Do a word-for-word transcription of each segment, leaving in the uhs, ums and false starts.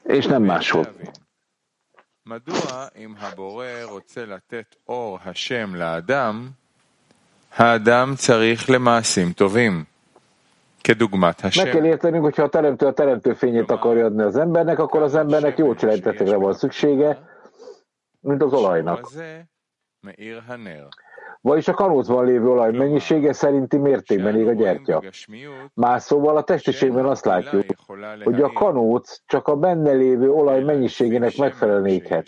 és nem máshol. מדוע אם הבורא רוצה לתת אור השם לאדם, האדם צריך למעשים טובים, כדוגמת Meg kell השם. értenünk, hogyha a teremtő a teremtő fényét akarja adni az embernek, akkor az embernek jó cselekedetekre van szüksége, mint az olajnak. מאיר הנר. Vagyis a kanócban lévő olaj mennyisége szerinti mértékben ég a gyertya. Más szóval a testiségben azt látjuk, hogy a kanóc csak a benne lévő olaj mennyiségének megfelelően éghet.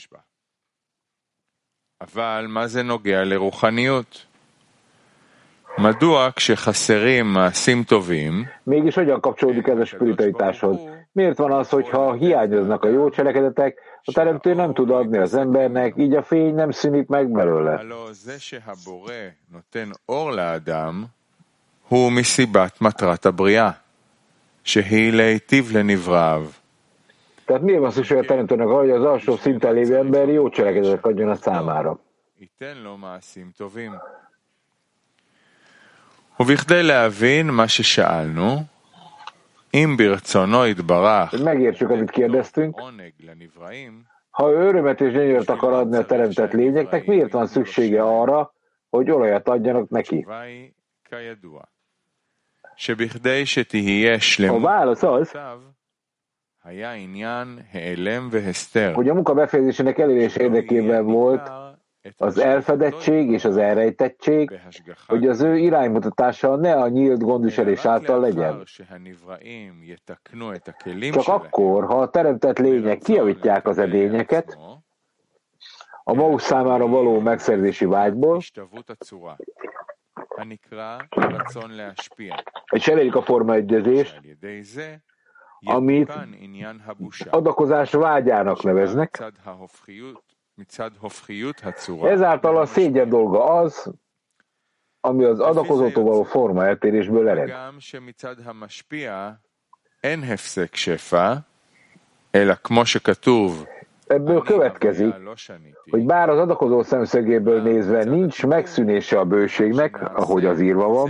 אבל מה זה נוגע לרוחניות? מדוע כשחסרים מעשים טובים, mégis hogyan kapcsolódik ez a spiritualitáshoz? Miért van az, hogy ha hiányoznak a jó cselekedetek, a teremtő nem tud adni az embernek, így a fény nem szűnik meg belőle? הלא זה שהבורא נותן אור לאדם, הוא מסיבת מטרת הבריאה, שהיא להיטיב לנבראיו. Tehát miért van szükség a teremtőnek arra, hogy az alsó szinten lévő ember jó cselekedetek adjon a számára? ייתן לו מעשים טובים. ובכדי להבין מה ששאלנו, אם ברצונו יתברך, Hogy megértsük, amit kérdeztünk, עונג לנבראים, ha ő örömet és gyönyört akar adni a teremtett lényeknek, miért van szüksége arra, hogy olajat adjanak neki? התשובה היא כידוע, שבכדי שתהיה A שלמות válasz az, מצב, היה עניין העלם והסתר. hogy a munka befejezésének elérése érdekében volt az elfedettség és az elrejtettség, hogy az ő iránymutatása ne a nyílt gondviselés által legyen. Csak akkor, ha a teremtett lények kijavítják az edényeket, a maguk számára való megszerzési vágyból, és elérik a formaegyezést, amit adakozás vágyának neveznek. Ezáltal a szégyen dolga az, ami az adakozótól való forma eltérésből ered. Ebből következik, hogy bár az adakozó szemszögéből nézve nincs megszűnése a bőségnek, ahogy az írva van,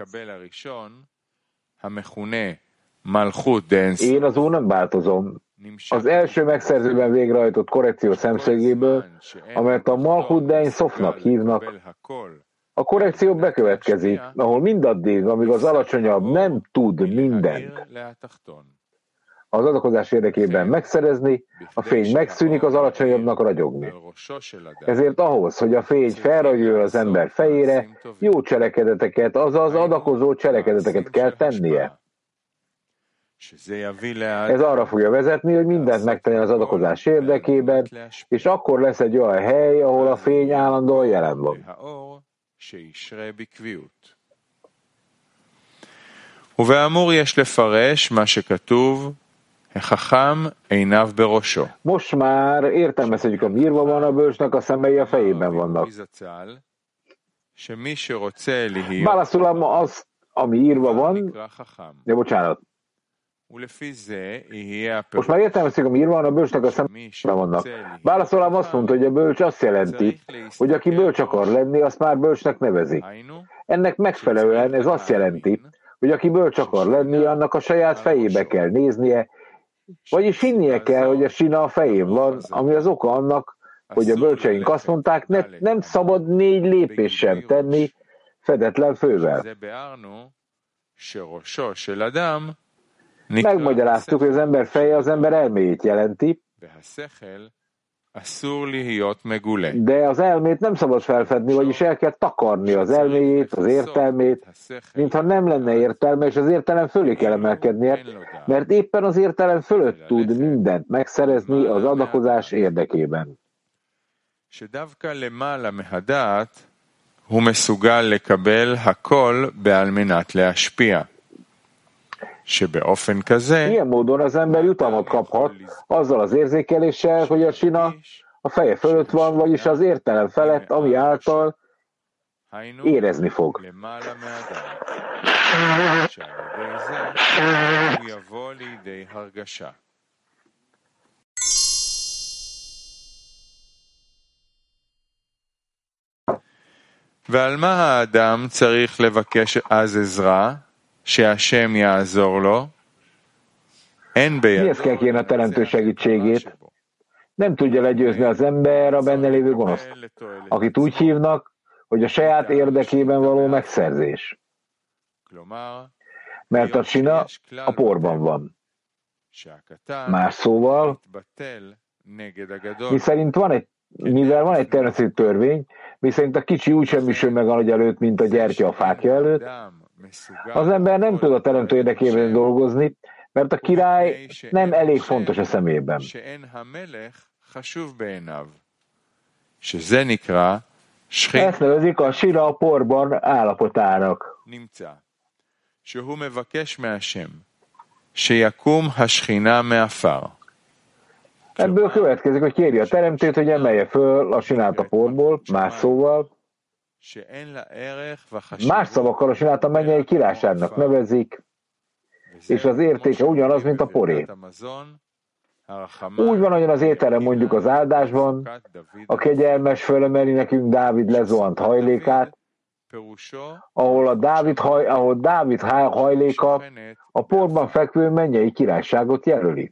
én az Úr nem változom. Az első megszerzőben végrehajtott korrekció szemszögéből, amelyet a Malchut Dein Sofnak hívnak, a korrekció bekövetkezik, ahol mindaddig, amíg az alacsonyabb nem tud mindent az adakozás érdekében megszerezni, a fény megszűnik, az alacsonyabbnak ragyogni. Ezért ahhoz, hogy a fény felragyoljon az ember fejére, jó cselekedeteket, azaz adakozó cselekedeteket kell tennie. Ez arra fogja vezetni, hogy mindent megtenni az adakozás érdekében, és akkor lesz egy olyan hely, ahol a fény állandóan jelen van. ובאמור יש לפרש מה שכתוב, החכם עיניו בראשו. Most már értelmezhetjük, ami írva van, a bölcsnek a szemei a fejében vannak. Válaszolom azt, ami írva van, de bocsánat. Most már értelmezik, ami írva van, a bölcsnek a szemében vannak. Válaszolám azt mondta, hogy a bölcs azt jelenti, hogy aki bölcs akar lenni, azt már bölcsnek nevezik. Ennek megfelelően ez azt jelenti, hogy aki bölcs akar lenni, annak a saját fejébe kell néznie, vagyis hinnie kell, hogy a sina a fején van, ami az oka annak, hogy a bölcseink azt mondták, ne, nem szabad négy lépés sem tenni fedetlen fővel. Megmagyaráztuk, hogy az ember feje az ember elméjét jelenti, de az elmét nem szabad felfedni, vagyis el kell takarni az elméjét, az értelmét, mintha nem lenne értelme, és az értelem fölé kell emelkednie, mert éppen az értelem fölött tud mindent megszerezni az adakozás érdekében. הוא מסוגל לקבל הכל בעל מנת להשפיע. שבאופן כזה, ilyen módon az ember jutalmat kaphat azzal az érzékeléssel, hogy a sina a feje fölött van, vagyis az értelem felett, ami által érezni fog. ועל מה האדם צריך לבקש אז עזרה, שהשם יעזור לו? Mihez kell kérni a teremtő segítségét? Nem tudja legyőzni az ember a benne lévő gonoszt, akit úgy hívnak, hogy a saját érdekében való megszerzés. Mert a csina a porban van. Más szóval, miszerint van egy, mivel van egy természeti törvény, miszerint a kicsi úgy semmisül meg a nagy előtt, mint a gyertya a fákja előtt, az ember nem tud a teremtő érdekében dolgozni, mert a király nem elég fontos a szemében. Ezt nevezik a sira a porban állapotának. Ebből következik, hogy kéri a teremtőt, hogy emelje föl a sinát a porból, más szóval, más szavakkal a sinát a mennyei királyságnak nevezik, és az értéke ugyanaz, mint a poré. Úgy van, ahogyan az ételre mondjuk az áldásban, a kegyelmes fölemeli nekünk Dávid lezuhant hajlékát, ahol, a Dávid, haj, ahol Dávid hajléka a porban fekvő mennyei királyságot jelöli.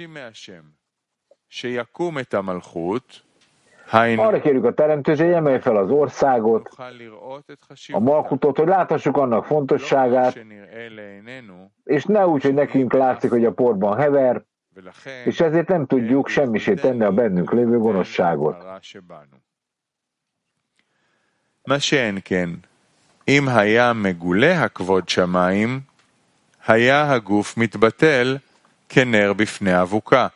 Arra kérjük a teremtőt, hogy emelje fel az országot, a malkutot, hogy láthassuk annak fontosságát, és ne úgy, hogy nekünk látszik, hogy a porban hever, és ezért nem tudjuk semmisét tenni a bennünk lévő gonoszságot. מה שאין כן, אם היה מגולה הכבוד שמיים, היה הגוף מתבטל כנר בפני אבוקה.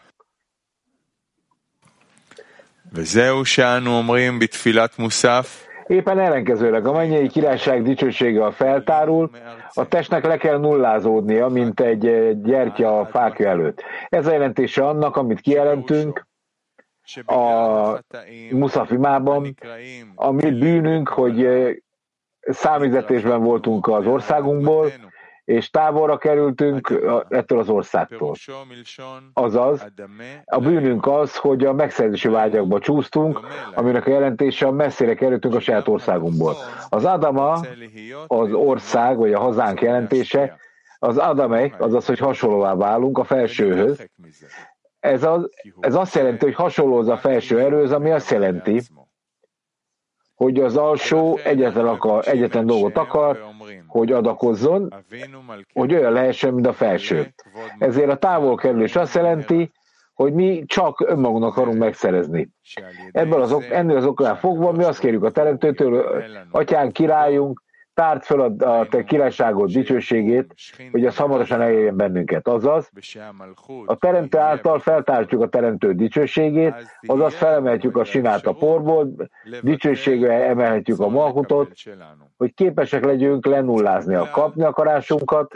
וזהו שאנו אומרים בתפילת מוסף. Éppen ellenkezőleg a mennyei királyság dicsősége a feltárul, a testnek le kell nullázódnia, mint egy gyertya a fákja előtt. Ez a jelentése annak, amit kijelentünk a muszafimában, a mi bűnünk, hogy számüzetésben voltunk az országunkból, és távolra kerültünk ettől az országtól. Azaz, a bűnünk az, hogy a megszerzési vágyakba csúsztunk, aminek a jelentése a messzire kerültünk a saját országunkból. Az Adama, az ország, vagy a hazánk jelentése, az Adamek, azaz, hogy hasonlóvá válunk a felsőhöz. Ez, az, ez azt jelenti, hogy hasonló a felső erőhöz, ami azt jelenti, hogy az alsó egyetlen, akar, egyetlen dolgot akar, hogy adakozzon, hogy olyan lehessen, mint a felső. Ezért a távolkerülés azt jelenti, hogy mi csak önmagunknak akarunk megszerezni. Ebből az ok, ennél az oknál fogva mi azt kérjük a teremtőtől, atyánk, királyunk, tárd fel a, a te királyságot, dicsőségét, hogy az hamarosan elérjen bennünket. Azaz, a teremtő által feltártjuk a teremtő dicsőségét, azaz felemeltjük a sinát a porból, dicsőségre emelhetjük a malkutot, hogy képesek legyünk lenullázni a kapni akarásunkat,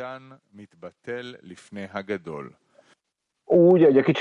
úgy, hogy a kicsi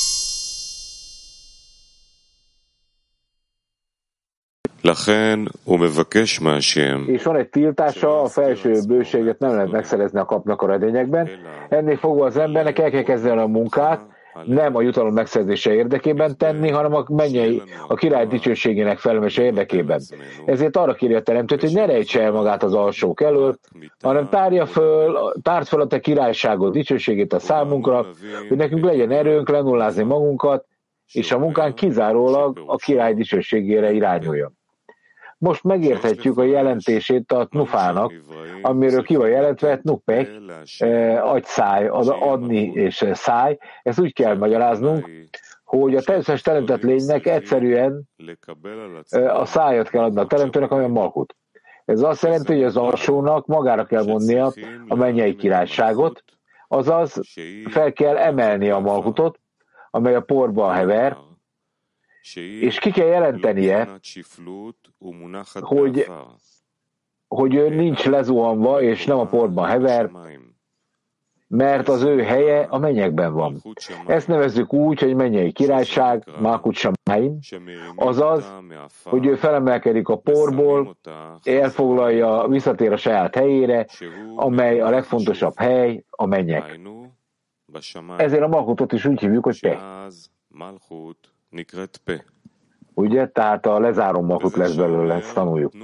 és van egy tiltása, a felső bőséget nem lehet megszerezni a kapnak a redényekben. Ennél fogva az embernek el kell kezdeni a munkát, nem a jutalom megszerzése érdekében tenni, hanem a mennyei, a király dicsőségének felemelése érdekében. Ezért arra kéri a teremtőt, hogy ne rejtse el magát az alsók elől, hanem tárja föl, tárd fel a te királyságot, dicsőségét a számunkra, hogy nekünk legyen erőnk lenullázni magunkat, és a munkánk kizárólag a király dicsőségére irányuljon. Most megérthetjük a jelentését a tnufának, amiről ki van jelentve, tnupek, agyszáj, adni és száj. Ezt úgy kell magyaráznunk, hogy a természetes teremtett lénynek egyszerűen a szájat kell adni a teremtőnek, ami a malkut. Ez azt jelenti, hogy az alsónak magára kell vonnia a mennyei királyságot, azaz fel kell emelni a malkutot, amely a porban hever, és ki kell jelentenie, hogy, hogy ő nincs lezuhanva, és nem a portban hever, mert az ő helye a mennyekben van. Ezt nevezzük úgy, hogy mennyei királyság, Malkut Shamayim, azaz, hogy ő felemelkedik a porból, elfoglalja, visszatér a saját helyére, amely a legfontosabb hely, a mennyek. Ezért a Malkutot is úgy hívjuk, hogy Pe. Ugye? Tehát a lezáró malkut lesz belőle, ezt tanuljuk.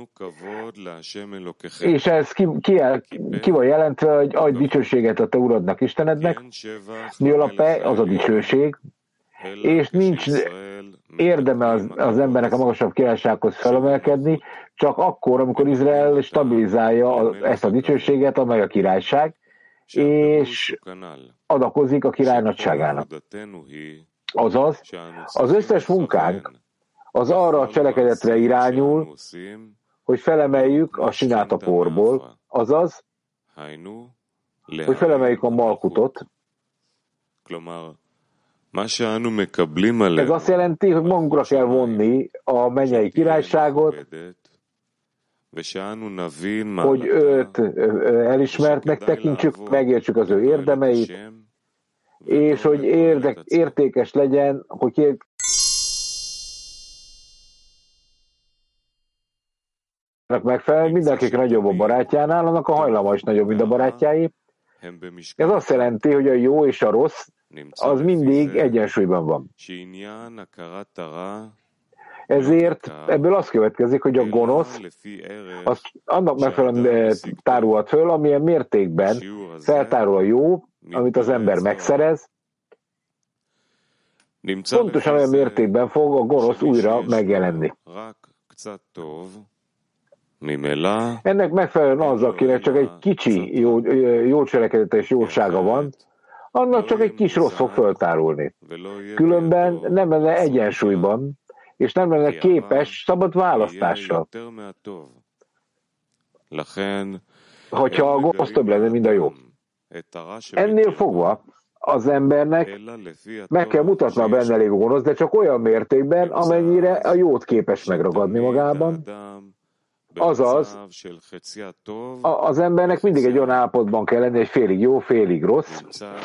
És ez ki, ki, ki van jelentve, hogy adj dicsőséget a te uradnak, Istenednek, mivel a pe az a dicsőség, és nincs érdeme az, az embernek a magasabb királysághoz felemelkedni, csak akkor, amikor Izrael stabilizálja a, ezt a dicsőséget, amely a királyság, és adakozik a király nagyságának. Azaz, az összes munkánk az arra a cselekedetre irányul, hogy felemeljük a sinát a porból, azaz, hogy felemeljük a malkutot. Ez azt jelenti, hogy magunkra kell vonni a mennyei királyságot, hogy őt elismertnek tekintsük, megértsük az ő érdemeit, és hogy érdek, értékes legyen, hogy megfelelően mindenkinek nagyobb a barátjánál, annak a hajlama is nagyobb, mint a barátjáé. Ez azt jelenti, hogy a jó és a rossz az mindig egyensúlyban van. Ezért ebből az következik, hogy a gonosz az annak megfelelően tárulhat föl, amilyen mértékben feltárul a jó, amit az ember megszerez, pontosan olyan mértékben fog a gonosz újra megjelenni. Ennek megfelelően az, akinek csak egy kicsi jó, jó cselekedete és jósága van, annak csak egy kis rossz fog föltárulni. Különben nem lenne egyensúlyban, és nem lenne képes szabad választással. Hogyha a gonosz több lenne, mint a jó. Ennél fogva az embernek meg kell mutatni a benne lévő gonosz, de csak olyan mértékben, amennyire a jót képes megragadni magában. Azaz, az embernek mindig egy olyan állapotban kell lenni, egy félig jó, félig rossz,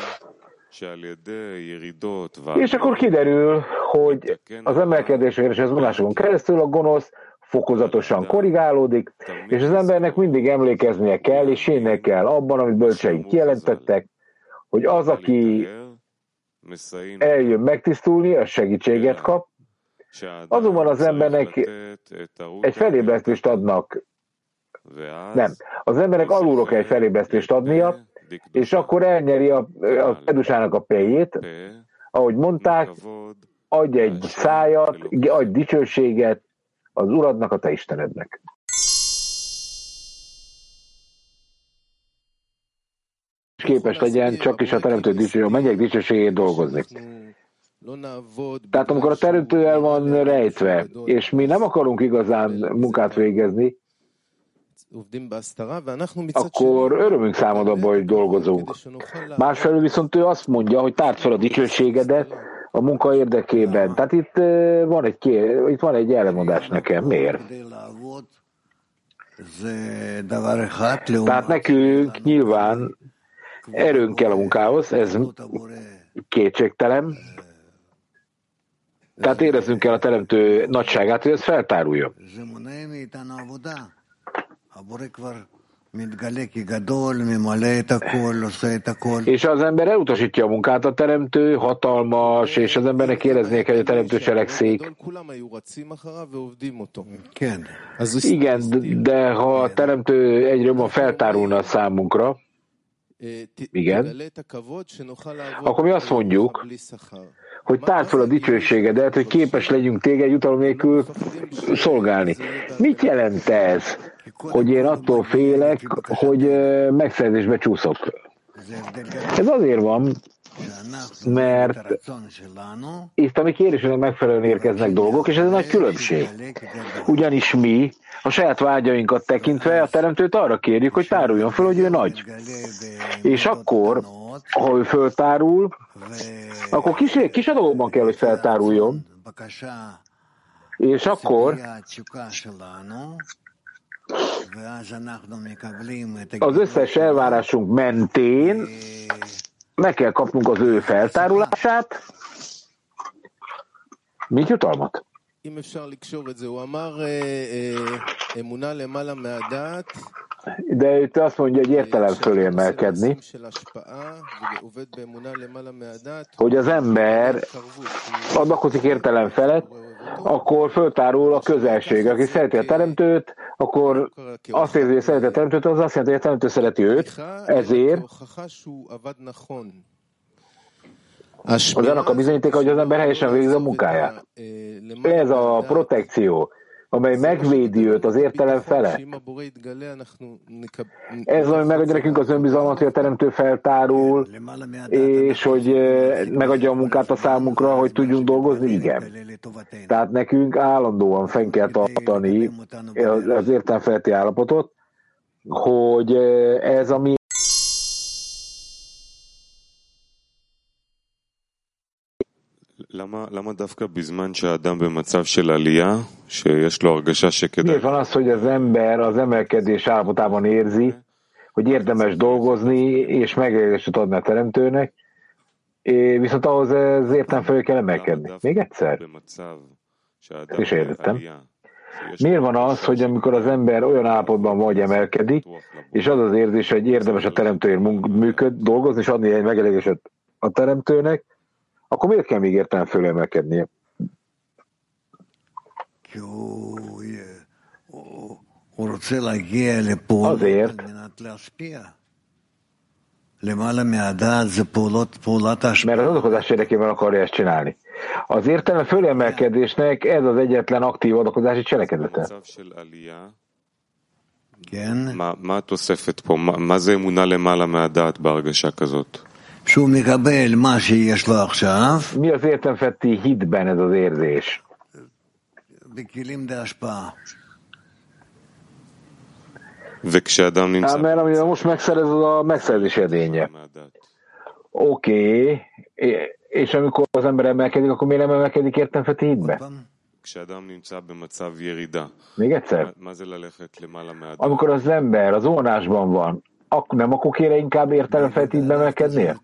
és akkor kiderül, hogy az emelkedéseken és az vonásokon keresztül a gonosz fokozatosan korrigálódik, és az embernek mindig emlékeznie kell, és hinnie kell abban, amit bölcseink kijelentettek, hogy az, aki eljön megtisztulni, az segítséget kap, azonban az embernek egy felébresztést adnak, nem, az embernek alulról kell egy felébresztést adnia, és akkor elnyeri a, a kedusának a pénjét, ahogy mondták, adj egy szájat, adj dicsőséget az Uradnak, a te Istenednek. És képes legyen csak is a teremtő dicsőségét, a mennyek dicsőségét dolgozni. Tehát amikor a teremtő el van rejtve, és mi nem akarunk igazán munkát végezni, akkor örömünk számad abban, hogy dolgozunk. Másfelől viszont ő azt mondja, hogy tárd fel a dicsőségedet a munka érdekében. Tehát itt van egy, itt van egy ellenmondás nekem. Miért? Tehát nekünk nyilván erőnk kell a munkához, ez kétségtelen. Tehát érezzünk kell a teremtő nagyságát, hogy ez feltáruljon. És az ember elutasítja a munkát, a teremtő hatalmas, és az embernek éreznie kell, hogy a teremtő cselekszik. Igen, de ha a teremtő egyre jobban feltárulna a számunkra, igen, akkor mi azt mondjuk, hogy tárd fel a dicsőségedet, hogy képes legyünk téged jutalom nélkül szolgálni. Mit jelent ez, hogy én attól félek, hogy megszerzésbe csúszok? Ez azért van, mert itt a mi kérésünknek megfelelően érkeznek dolgok, és ez egy nagy különbség. Ugyanis mi a saját vágyainkat tekintve a teremtőt arra kérjük, hogy táruljon föl, hogy ő nagy. És akkor, ha ő föltárul, akkor kis, kis adagokban kell, hogy feltáruljon, és akkor az összes elvárásunk mentén meg kell kapnunk az ő feltárulását, mint jutalmat. De itt azt mondja, hogy értelem fölé emelkedni, hogy az ember adakozik értelem felett, akkor föltárul a közelség. Aki szereti a teremtőt, akkor azt érzi, hogy szereti a teremtőt, az azt jelenti, hogy a teremtő szereti őt, ezért az annak a bizonyítéka, hogy az ember helyesen végzi a munkáját. Ez a protekció, amely megvédi őt az értelem fele. Ez, ami megadja nekünk az önbizalmat, hogy a teremtő feltárul, és hogy megadja a munkát a számunkra, hogy tudjunk dolgozni, igen. Tehát nekünk állandóan fenn kell tartani az értelem feletti állapotot, hogy ez a mi Miért van az, hogy az ember az emelkedés állapotában érzi, hogy érdemes dolgozni, és megélést adni a teremtőnek, viszont ahhoz ezért nem fel kell emelkedni. Még egyszer. És értettem. Miért van az, hogy amikor az ember olyan állapotban vagy emelkedik, és az az érzés, hogy érdemes a teremtőért működ, dolgozni, és adni egy megelégést a teremtőnek, akkor miért kell még értelem fölemelkednie? Azért, mert az adakozás érdekében akarja ezt csinálni. Az értelem fölemelkedésnek ez az egyetlen aktív adakozási cselekedete. Mi az értelmfeletti hitben ez az érzés? Hát, mert amivel most megszerez, az a megszerzés edénye. Oké, okay. És amikor az ember emelkedik, akkor miért nem emelkedik értelmfeletti hitbe? Még egyszer? Amikor az ember az ónásban van, akkor nem akkor kéne inkább értelemfeletti hitbe emelkednie?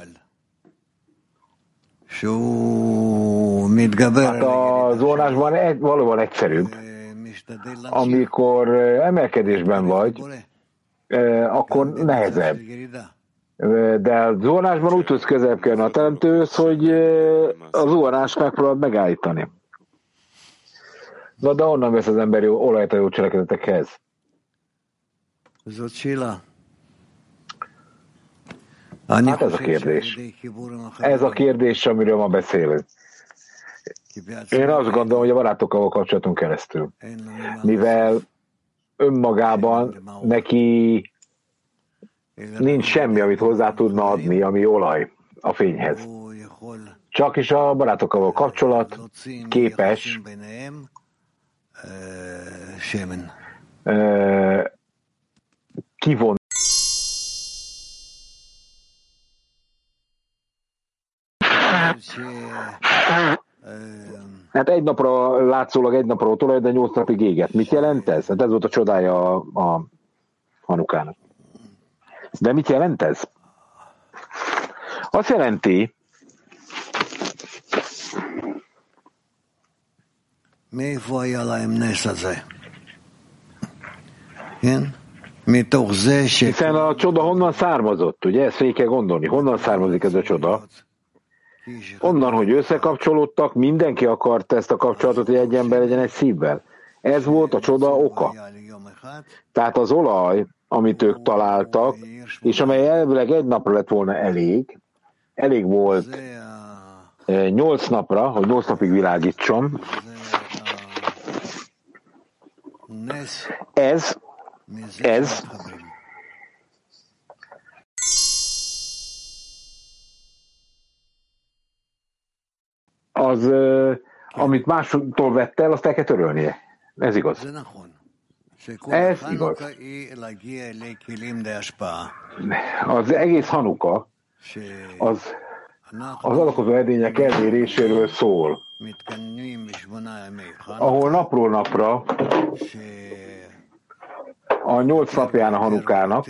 Hát a zónásban egy, valóban egyszerűbb. Amikor emelkedésben vagy, akkor nehezebb. De a zónásban úgy tudsz közelebb kerülni a teremtőhöz, hogy a zónás megpróbál megállítani. Na, de onnan vesz az ember jó olajt a jó cselekedetekhez. Hát ez a kérdés. Ez a kérdés, amiről ma beszélünk. Én azt gondolom, hogy a barátokkal kapcsolatunk keresztül. Mivel önmagában neki nincs semmi, amit hozzá tudna adni, ami olaj a fényhez. Csak is a barátokkal való kapcsolat képes kivonni Hát egy napra látszólag egy napra ott olaj, de nyolc napig éget. Mit jelent ez? Hát ez volt a csodája a, a Hanukának. De mit jelent ez? Azt jelenti, hiszen a csoda honnan származott, ugye? Ezt végig kell gondolni. Honnan származik ez a csoda? Onnan, hogy összekapcsolódtak, mindenki akart ezt a kapcsolatot, hogy egy ember legyen egy szívvel. Ez volt a csoda oka. Tehát az olaj, amit ők találtak, és amely elvileg egy napra lett volna elég, elég volt nyolc napra, hogy nyolc napig világítson. Ez, ez az, amit másoktól vett el, azt el kell törölnie. Ez igaz. Ez igaz. Az egész Hanuka az, az adakozó edények eléréséről szól, ahol napról napra a nyolc napján a Hanukának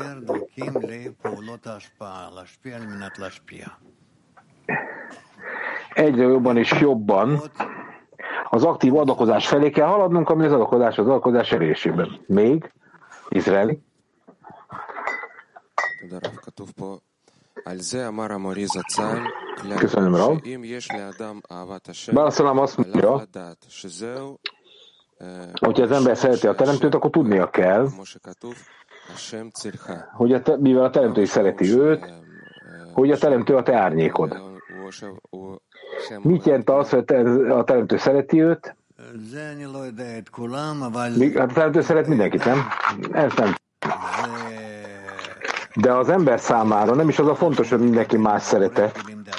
egyre jobban és jobban az aktív adakozás felé kell haladnunk, ami az adakozás az adakozás elérésében. Még? Izraeli? Köszönöm, Rav. Válaszolám azt mondja, hogyha az ember szereti a teremtőt, akkor tudnia kell, hogy a te, mivel a teremtő is szereti őt, hogy a teremtő a te árnyékod. Mit jelent az, hogy a teremtő szereti őt? Hát a teremtő szeret mindenkit, nem? Ez nem. De az ember számára nem is az a fontos, hogy mindenki más szerete,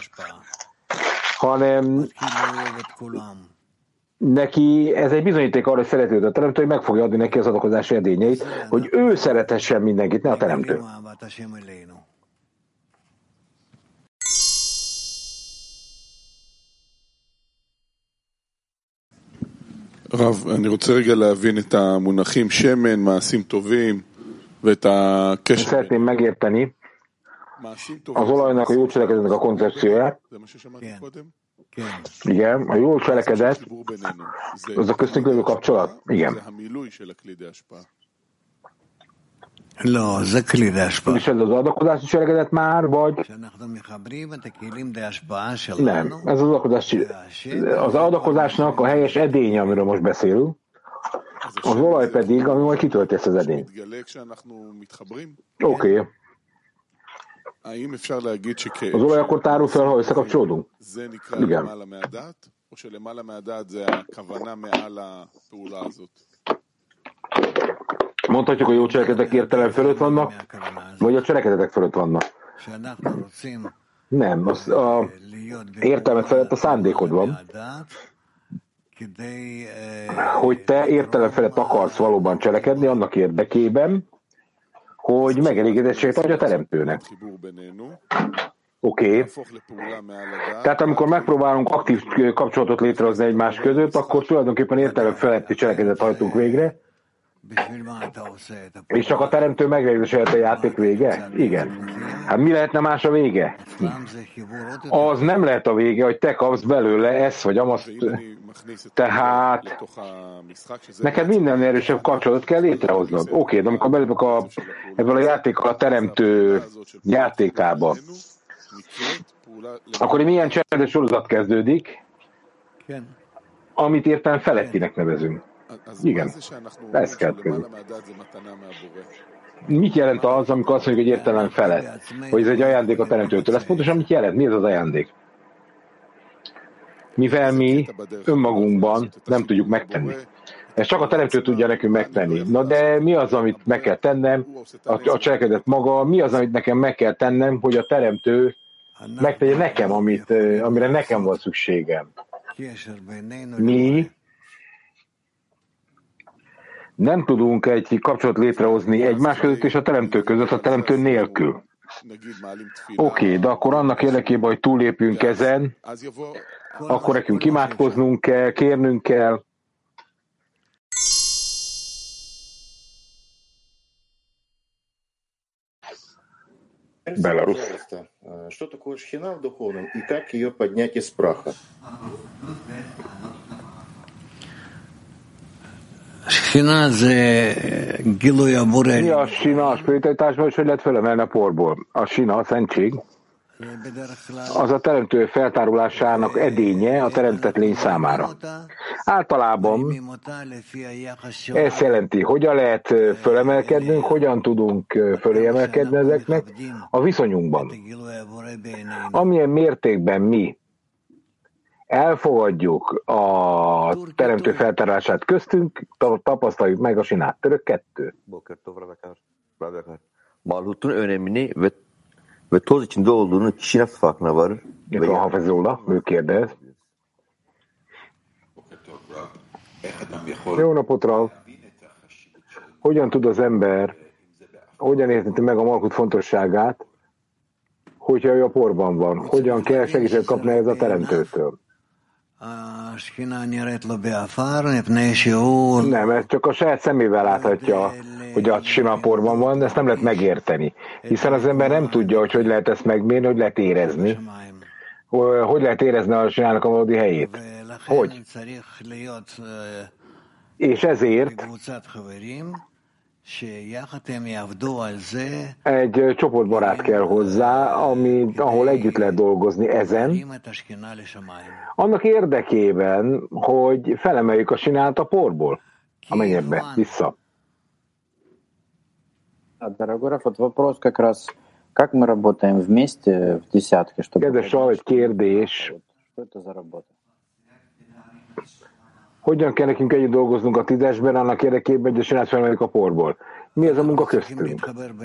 hanem neki ez egy bizonyíték arra, hogy szereti őt a teremtő, hogy meg fogja adni neki az adakozási edényeit, hogy ő szerethessen mindenkit, ne a teremtő. רב, אני רוצה רגע להבין את המונחים שמן, מעשים טובים ואת הקשר. Szeretném megérteni az olajnak, a jó cselekedetnek a koncepcióját. Igen, a jó cselekedet, az a köztünk lévő kapcsolat. Igen. És ez az adakozási cselekedet már, vagy? Nem, ez az adakozási, az adakozásnak a helyes edénye, amiről most beszélünk, az olaj pedig, ami majd kitölti ezt az edényt. Oké. Okay. Az olaj akkor tárul fel, ha összekapcsolódunk? Igen. Mondhatjuk, hogy jó cselekedetek értelem fölött vannak, vagy a cselekedetek fölött vannak? Nem, az a értelmek felett a szándékod van, hogy te értelem felett akarsz valóban cselekedni annak érdekében, hogy megelégedességet adj a teremtőnek. Oké. Okay. Tehát amikor megpróbálunk aktív kapcsolatot létrehozni egymás között, akkor tulajdonképpen értelem feletti cselekedet hajtunk végre, és csak a teremtő megelégedességet a játék vége? Igen. Hát mi lehetne más a vége? Az nem lehet a vége, hogy te kapsz belőle ezt vagy amazt. Tehát neked minden erősebb kapcsolatot kell létrehoznod. Oké, okay, de amikor belépek a, ebből a játékkal a teremtő játékába, akkor milyen csendes sorozat kezdődik, amit értelem felettinek nevezünk. Igen, ezt kell tudni. Mit jelent az, amikor azt mondjuk, hogy értelem felett? Hogy ez egy ajándék a teremtőtől? Ez pontosan mit jelent? Mi ez az ajándék? Mivel mi önmagunkban nem tudjuk megtenni. Ezt csak a teremtő tudja nekünk megtenni. Na de mi az, amit meg kell tennem? A, a cselekedet maga, mi az, amit nekem meg kell tennem, hogy a teremtő megtegye nekem, amit, amire nekem van szükségem? Mi nem tudunk egy kapcsolat létrehozni egymás között és a teremtő között, a teremtő nélkül. Oké, okay, de akkor annak érdekében, hogy túllépjünk ezen, akkor nekünk imádkoznunk kell, kérnünk kell. Беларусь. Что такое шхина в духовном и как ее поднять из праха? Mi a sina a spiritualitásban, és hogy lehet fölemelni a porból? A sina, a szentség, az a teremtő feltárulásának edénye a teremtett lény számára. Általában ez jelenti, hogyan lehet fölemelkednünk, hogyan tudunk fölé emelkedni ezeknek a viszonyunkban. Amilyen mértékben mi elfogadjuk a teremtő feltárását köztünk, tapasztaljuk meg a sinát. Török kettő. Malhutun önemini ve, ve toz içinde olduğunu kişi nasıl farkına varır? Ve Hafezullah, ő kérdez. Jó napot, Rav! Hogyan tud az ember, hogyan érteti meg a malkut fontosságát, hogyha ő a porban van? Hogyan kell segítséget kapni ez a teremtőtől? Nem, ez csak a saját szemével láthatja, hogy a sina porban van, de ezt nem lehet megérteni. Hiszen az ember nem tudja, hogy hogy lehet ezt megmérni, hogy lehet érezni. Hogy lehet érezni a sinának a valódi helyét. Hogy? És ezért Egy csoportbarát kell hozzá, ami, ahol együtt lehet dolgozni ezen, annak érdekében, hogy felemeljük a sinát a porból, a mennyekbe, vissza. Дорогой Раф, вот вопрос как раз, как мы работаем вместе в десятке, чтобы... Kedves Rav, egy kérdés. Что это за работа? Hogyan kell nekünk együtt dolgoznunk a tízesben, annak érdekében, hogy a sinát felemeljük a porból? Mi ez a munka köztünk?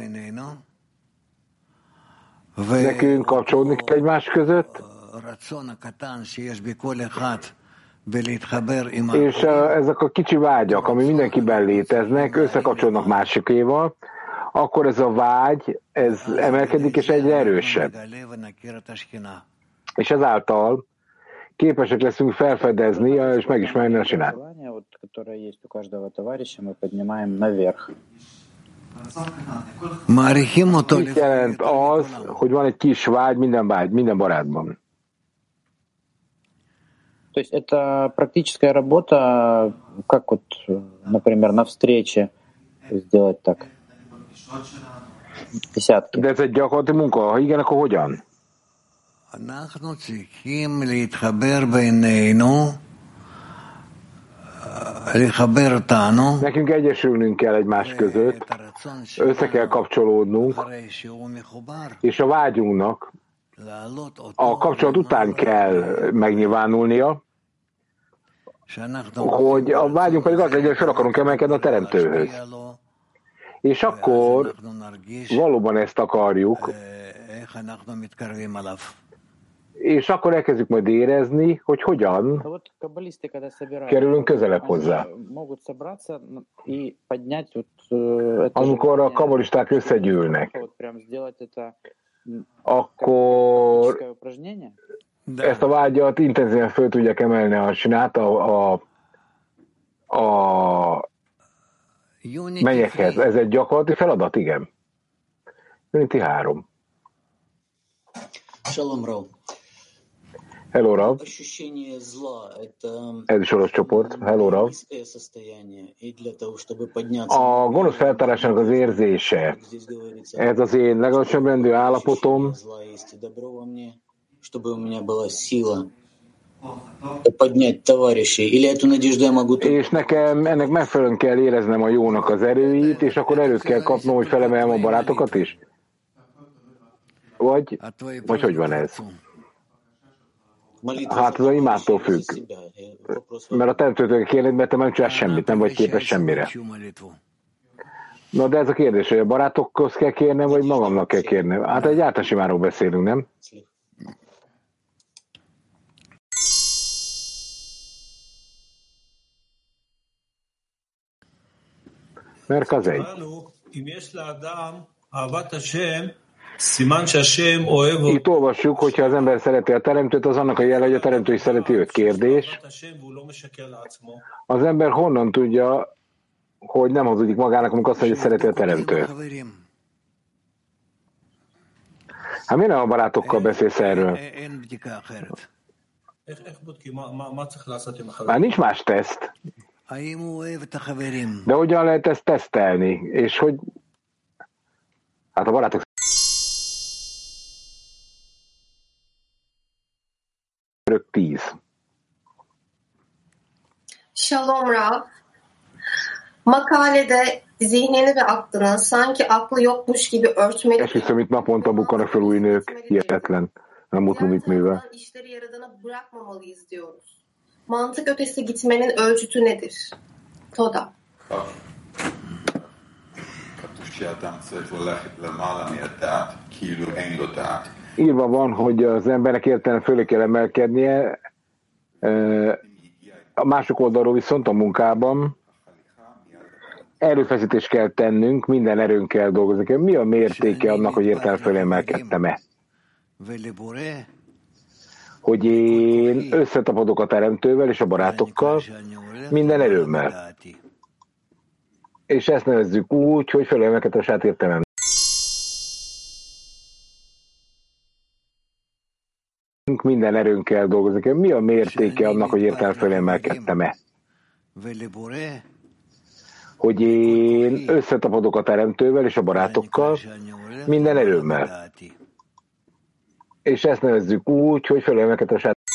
Nekünk kapcsolódni kell egymás között, és ezek a kicsi vágyak, ami mindenkiben léteznek, összekapcsolnak másikéval, akkor ez a vágy, ez emelkedik, és egyre erősebb. És ezáltal képesek leszünk felfedezni, és megismerni a sinát. Mit jelent az, hogy van egy kis vágy minden vágy, minden barátban? То есть это практическая работа, как вот, например, на встрече сделать так. Десятки. De ez egy gyakorlati munka. Ha igen, akkor hogyan? Nekünk egyesülnünk kell egymás között, össze kell kapcsolódnunk, és a vágyunknak a kapcsolat után kell megnyilvánulnia, hogy a vágyunk pedig az legyen, hogy fel akarunk emelkedni a Teremtőhöz. És akkor valóban ezt akarjuk, és akkor elkezdjük majd érezni, hogy hogyan kerülünk közelebb hozzá. Amikor a kabalisták összegyűlnek, akkor ezt a vágyat intenzíven föl tudják emelni a sinát a, a, a mennyekhez. Ez egy gyakorlati feladat, igen. Unity három. Shalom, Rav. Hello, Rav. Ez is orosz csoport. Hello, Rav. A gonosz feltárásának az érzése, ez az én legalacsonyabb rendű állapotom, és nekem ennek megfelelően kell éreznem a jónak az erőit, és akkor erőt kell kapnom, hogy felemeljem a barátokat is? Vagy, vagy hogy van ez? Hát az a imádtól függ. Mert a teremtőtől kérni, mert te nem csinálsz semmit, nem vagy képes semmire. Na de ez a kérdés, hogy a barátokhoz kell kérnem, vagy magamnak kell kérnem? Hát egy általános imáról beszélünk, nem? Mert az egy. Itt olvassuk, hogyha az ember szereti a teremtőt, az annak a jele, hogy a teremtő is szereti őt. Kérdés. Az ember honnan tudja, hogy nem hazudik magának, amikor azt mondja, hogy szereti a teremtő? Hát miért nem a barátokkal beszélsz erről? Hát nincs más teszt. De hogyan lehet ezt tesztelni? És hogy... Hát a barátok... tíz. Shalom Rav. Makalede zihnini ve aklını sanki aklı yokmuş gibi örtmek... Esküszöm, itt naponta bukkanak fel új nők. Hihetetlen. Nem mutlu mit művel. İşleri Yaradan'a bırakmamalıyız diyoruz. Mantık ötesi gitmenin ölçütü nedir? Toda. Írva van, hogy az embernek értelem fölé kell emelkednie, a másik oldalról viszont a munkában erőfeszítést kell tennünk, minden erőnkkel dolgozni. Mi a mértéke annak, hogy értelem fölé emelkedtem-e? Hogy én összetapadok a teremtővel és a barátokkal, minden erőmmel. És ezt nevezzük úgy, hogy felemelkedett a saját értelem. Minden erőnkkel dolgozik. Mi a mértéke annak, hogy értelem felemelkedtem-e? hogy én összetapadok a Teremtővel és a barátokkal minden erőmmel. És ezt nevezzük úgy, hogy fölemelkedett a saját.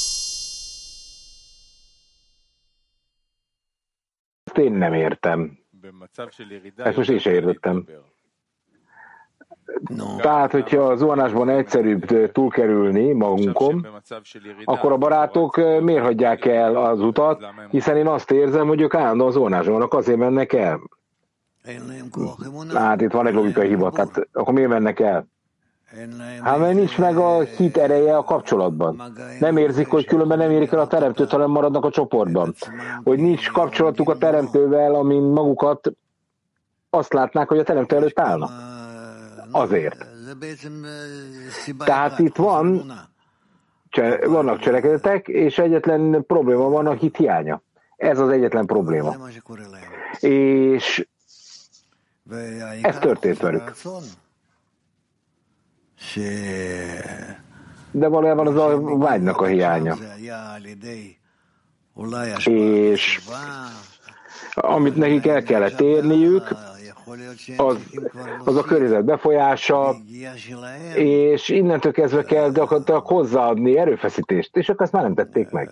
Ezt én nem értem. Ezt most én sem értettem. Tehát, hogyha a zuhanásban egyszerűbb túlkerülni magunkon, akkor a barátok miért hagyják el az utat, hiszen én azt érzem, hogy ők állandóan zuhanásban vannak, azért mennek el. Hát itt van egy logikai hiba, tehát akkor miért mennek el? Hát mert nincs meg a hit ereje a kapcsolatban. Nem érzik, hogy különben nem érik el a Teremtőt, hanem maradnak a csoportban. Hogy nincs kapcsolatuk a Teremtővel, amin magukat azt látnák, hogy a Teremtő előtt állnak. Azért. Tehát itt van, vannak cselekedetek, és egyetlen probléma van, a hit hiánya. Ez az egyetlen probléma. És ez történt velük. De valójában az a vágynak a hiánya. És amit nekik el kellett érniük, az, az a környezet befolyása, és innentől kezdve kell gyakorlatilag hozzáadni erőfeszítést, és akkor ezt már nem tették meg.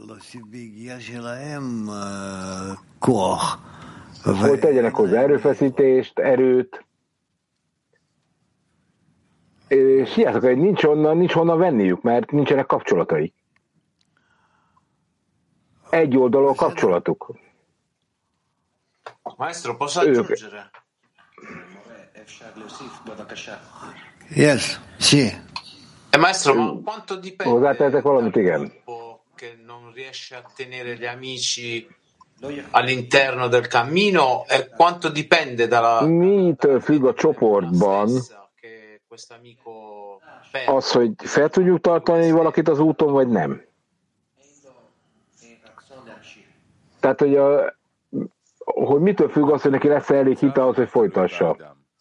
Hogy tegyenek hozzá erőfeszítést, erőt, és hiátok, hogy nincs onnan, nincs honnan venniük, mert nincsenek kapcsolataik. Egy oldalú a kapcsolatuk. Maestro, posso aggiungere? Yes, sì. E maestro, ma quanto dipende hozzátehetek valamit, igen. che non riesce a tenere gli amici all'interno del cammino e quanto dipende dalla mitől függ a csoportban az, hogy fel tudjuk tartani valakit az úton, vagy nem? Tehát, hogy, a, hogy mitől függ az, hogy neki lesz elég hite ahhoz, hogy folytassa?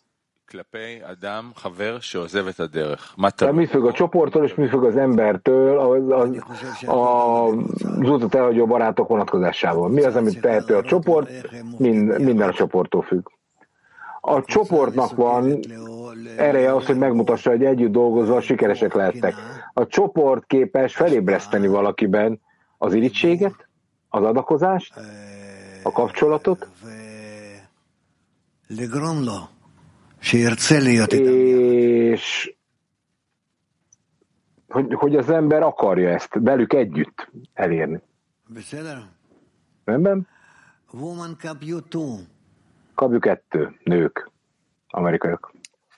Tehát mi függ a csoporttól, és mi függ az embertől az, az, az útot elhagyó barátok vonatkozásában. Mi az, amit tehető a csoport? Mind, minden a csoporttól függ. A csoportnak van ereje az, hogy megmutassa, hogy együtt dolgozva sikeresek lehettek. A csoport képes felébreszteni valakiben az irítséget, az adakozást, a kapcsolatot, és hogy, hogy az ember akarja ezt velük együtt elérni. Rendben? Kapjuk kettő, nők, amerikaiak.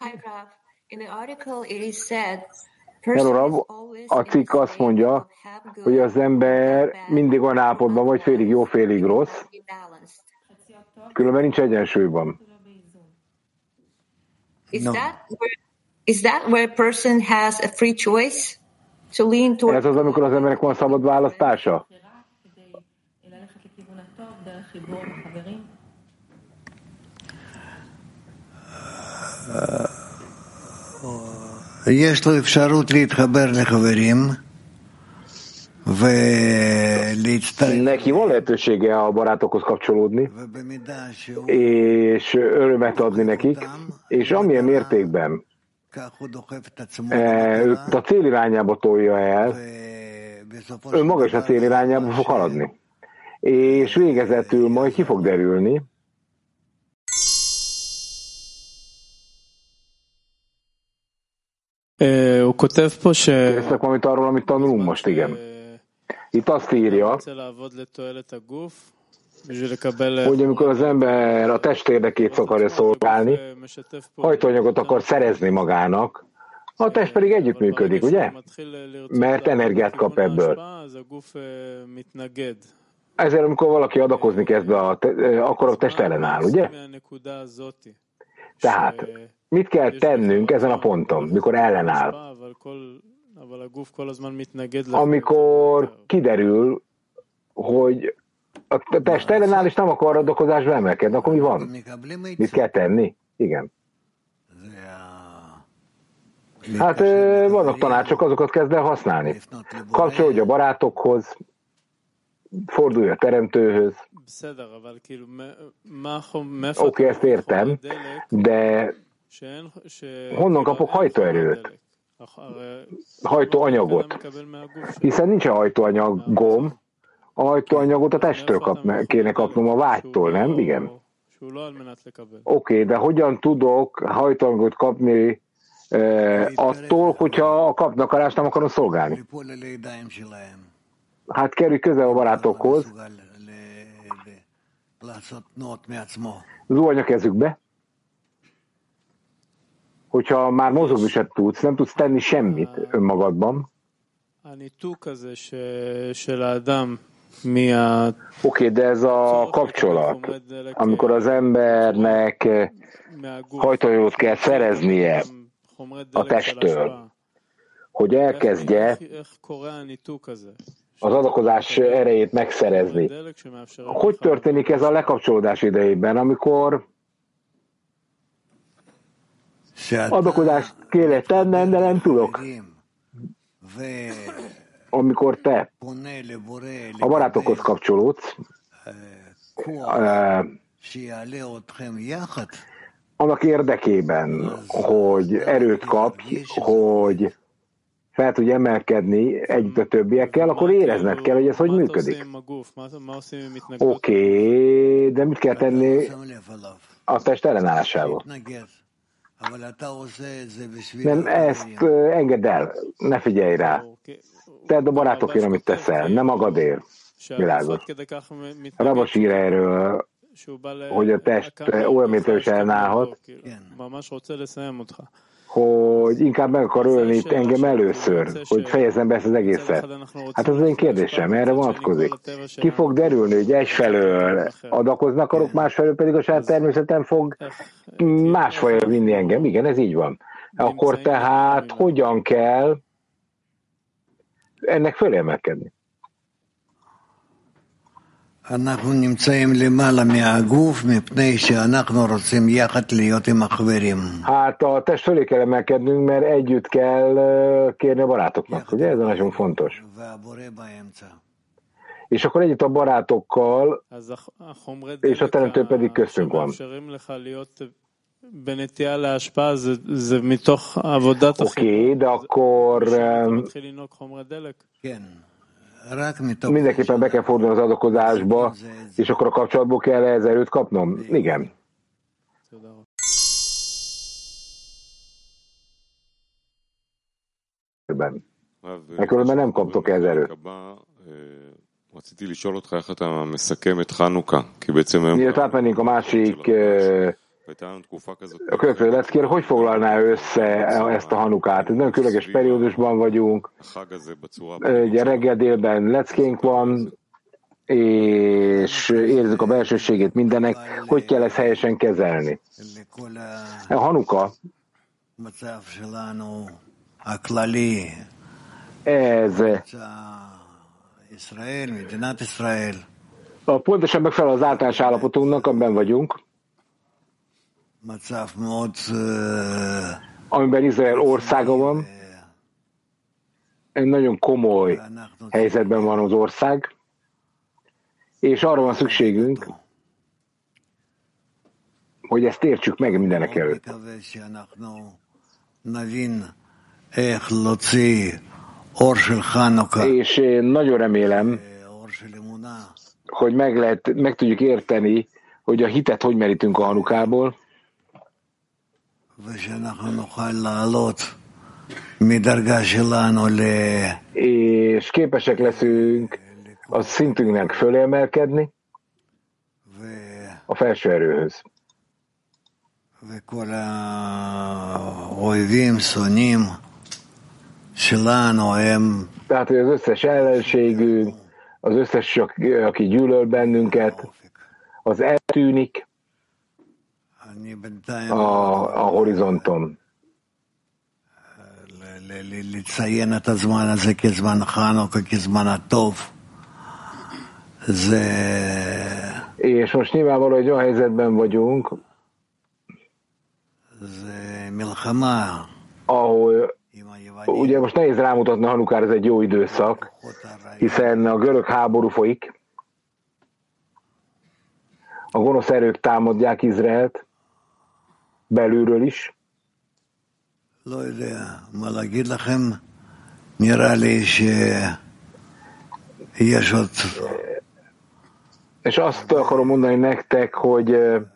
Hello, Rav, a cikk azt mondja, hogy az ember mindig olyan állapotban vagy, félig jó, félig rossz, különben nincs egyensúlyban. Is no. that where, is that where a person has a free choice to lean toward? Ez az, amikor az embernek van szabad választása? יש לו אפשרות להתחבר לחברים Neki van lehetősége a barátokhoz kapcsolódni, és örömet adni nekik, és amilyen mértékben őt a cél irányába tolja el, ő maga is a cél irányába fog haladni. És végezetül majd ki fog derülni, Kezdtek valamit arról, amit tanulunk most, igen. Itt azt írja, hogy amikor az ember a test érdekét akarja szolgálni, hajtóanyagot akar szerezni magának, a test pedig együttműködik, ugye? Mert energiát kap ebből. Ezért, amikor valaki adakozni kezd, a te- akkor a test ellenáll, ugye? Tehát, mit kell tennünk ezen a ponton, mikor ellenáll? Amikor kiderül, hogy a test ellenáll, és nem akar adakozásba emelkedni, akkor mi van? Mit kell tenni? Igen. Hát vannak tanácsok, azokat kezd el használni. Kapcsolódj a barátokhoz, fordulj a teremtőhöz, Oké, okay, ezt értem, de honnan kapok hajtóerőt? Hajtóanyagot? Hiszen nincsen hajtóanyagom, a hajtóanyagot a testtől kap, kéne kapnom, a vágytól, nem? Igen. Oké, okay, de hogyan tudok hajtóanyagot kapni eh, attól, hogyha a kapnakarást nem akarom szolgálni? Hát kerülj közel a barátokhoz, zuhanj a kezükbe, hogyha már mozogni se tudsz, nem tudsz tenni semmit önmagadban. Oké, okay, de ez a kapcsolat, amikor az embernek hajtóanyagot kell szereznie a testtől, hogy elkezdje az adakozás erejét megszerezni. Hogy történik ez a lekapcsolódás idejében, amikor adakozást kéne tennem, de nem tudok? Amikor te a barátokhoz kapcsolódsz, annak érdekében, hogy erőt kapj, hogy fel tudj emelkedni együtt a többiekkel, akkor érezned kell, hogy ez hogy működik. Oké, okay, de mit kell tenni a test ellenállásával? Nem, ezt engedd el, ne figyelj rá. Tedd a barátokért, amit teszel, nem magadért. Világos. Rabos ír erről, hogy a test olyan, mint ő is ellenállhat, hogy inkább meg akar ölni itt engem először, hogy fejezem be ezt az egészet. Hát az én kérdésem, erre vonatkozik. Ki fog derülni, hogy egyfelől adakozni akarok, másfelől pedig a saját természetem fog másfajra vinni engem. Igen, ez így van. Akkor tehát hogyan kell ennek fölemelkedni? אנחנו נמצאים למעלה מהגוף מפני שאנחנו רוצים יחד להיות עם החברים. Hát a test fölé kell emelkednünk, mert együtt kell kérni a barátoknak, ugye? Ez nagyon fontos. És akkor együtt a barátokkal, és a teremtő pedig köztünk van. Oké, okay, de akkor mindenképpen be kell fordulni az adakozásba, és akkor a kapcsolatból kell ez erőt kapnom? Igen. Ekkülönben nem kaptok ez erőt. Miért átmennénk a másik a következő leckére, hogy foglalná össze ezt a Hanukát? Ez nagyon különleges periódusban vagyunk, ugye reggel délben leckénk van, és érzük a belsőségét mindennek, hogy kell ezt helyesen kezelni. A Hanuka, ez a pontosan megfelel az általános állapotunknak, amiben vagyunk, amiben Izrael országa van. Egy nagyon komoly helyzetben van az ország, és arra van szükségünk, hogy ezt értsük meg mindenek előtt. És én nagyon remélem, hogy meg, lehet, meg tudjuk érteni, hogy a hitet hogy merítünk a Hanukából, és képesek leszünk a szintünknek fölemelkedni a felső erőhöz. Tehát, hogy az összes ellenségünk, az összes, aki gyűlöl bennünket, az eltűnik a, a horizonton. És most nyilvánvaló, hogy olyan helyzetben vagyunk, ahol ugye most nehéz rámutatni, Hanukára, ez egy jó időszak, hiszen a görög háború folyik, a gonosz erők támadják Izraelt, belülről is. És azt akarom mondani nektek, hogy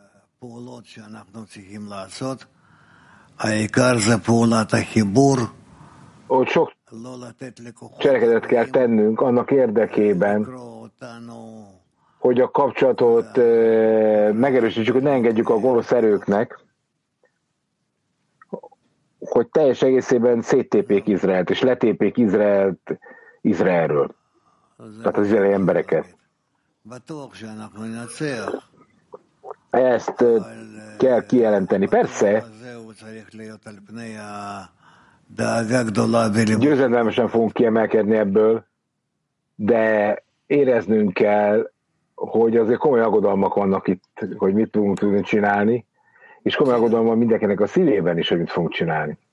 hogy sok cselekedet kell tennünk annak érdekében, hogy a kapcsolatot megerősítsük, hogy ne engedjük a gonosz erőknek, hogy teljes egészében széttépék Izraelt, és letépék Izraelt Izraelről. Tehát az izraeli embereket. Ezt kell kijelenteni. Persze, győzedelmesen fogunk kiemelkedni ebből, de éreznünk kell, hogy azért komoly aggodalmak vannak itt, hogy mit fogunk tudni csinálni, és komoly aggodalmak mindenkinek a szívében is, hogy mit fogunk csinálni.